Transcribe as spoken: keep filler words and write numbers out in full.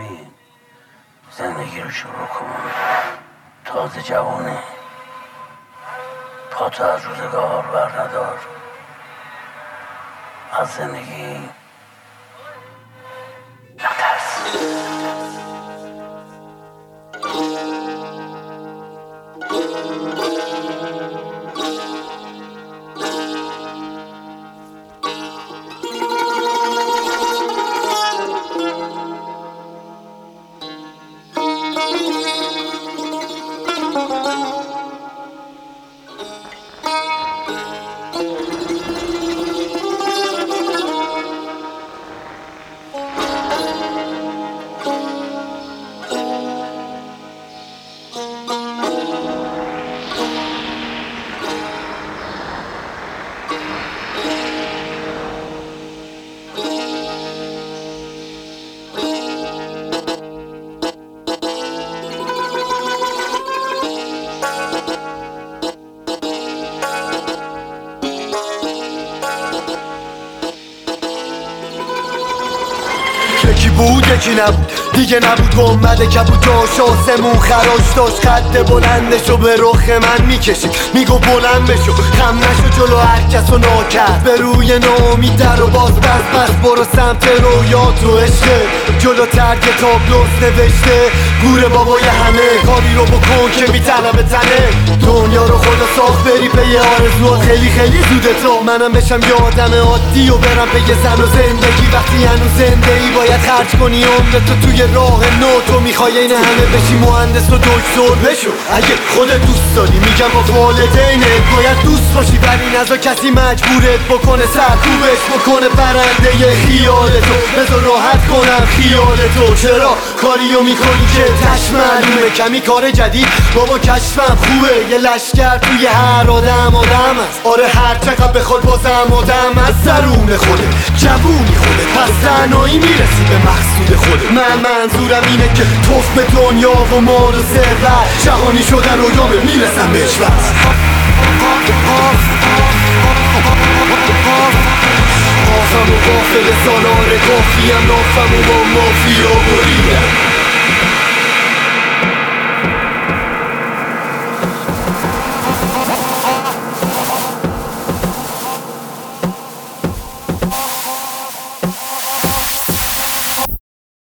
ببین، زندگی رو شروع کن، تازه جوونه، پاتو از روزگار بر ندار، از زندگی نترس. یکی بود یکی نبود دیگه نبود گمبد کبود جاش آسمون خراش داشت خط بلندشو به رخ من میکشید میگو بلند بشو خم نشو جلو هر کسو ناکرد به روی ناامید در و باز بس بس برو سمت رویا تو عشقه جلو تر کتاب لست نوشته گور بابای همه کاری رو بکن که میطلبه تنه دنیا رو خدا ساخت بری پی آرزوات خیلی خیلی زوده تا منم بشم یه آدم عادی و برم پی زن و زندگی وقتی هنوز زنده ای باید خرج کنی عمرتو توی راه نو تو میخوای این همه بشی مهندس و دکتر بشو اگه خودت دوست داری میگم با والدینت باید دوست باشی ولی نذار کسی مجبورت بکنه سرکوبش بکنه برنده خیالتو بذار راحت کنم خیالتو چرا کاریو میکنی که تش معلومه کمی کار جدید بابا کشفم خوبه یه لشکر توی هر آدم آدم است آره هر چقدر بخواد بازم آدم از درون خوده جوونی خوده پس تنهایی میرسی به مقصود خوده من منظورم اینه که توف به دنیا و مال و ثروت جهانی شدن و یامه میرسم بهش بس آفم و غافل سالار کافیم نافم و با مافیا بریدم